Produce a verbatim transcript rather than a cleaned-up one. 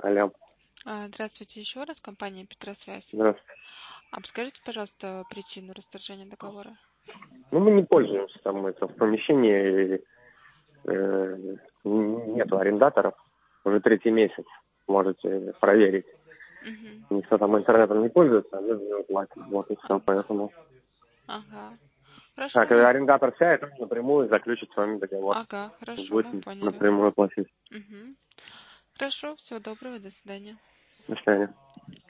Алло, А, Здравствуйте еще раз, компания Петросвязь. здравствуйте. А подскажите, пожалуйста, причину расторжения договора? Ну, мы не пользуемся там это в помещении, э, нету арендаторов. Уже третий месяц, можете проверить. Угу. Никто там интернетом не пользуется, а мы за него платим. Вот и все, поэтому. Ага. А Хорошо, когда мы... арендатор сядет, он напрямую заключит с вами договор. Ага, хорошо, Будет мы поняли. напрямую платить. Угу. Хорошо, всего доброго, до свидания. До свидания.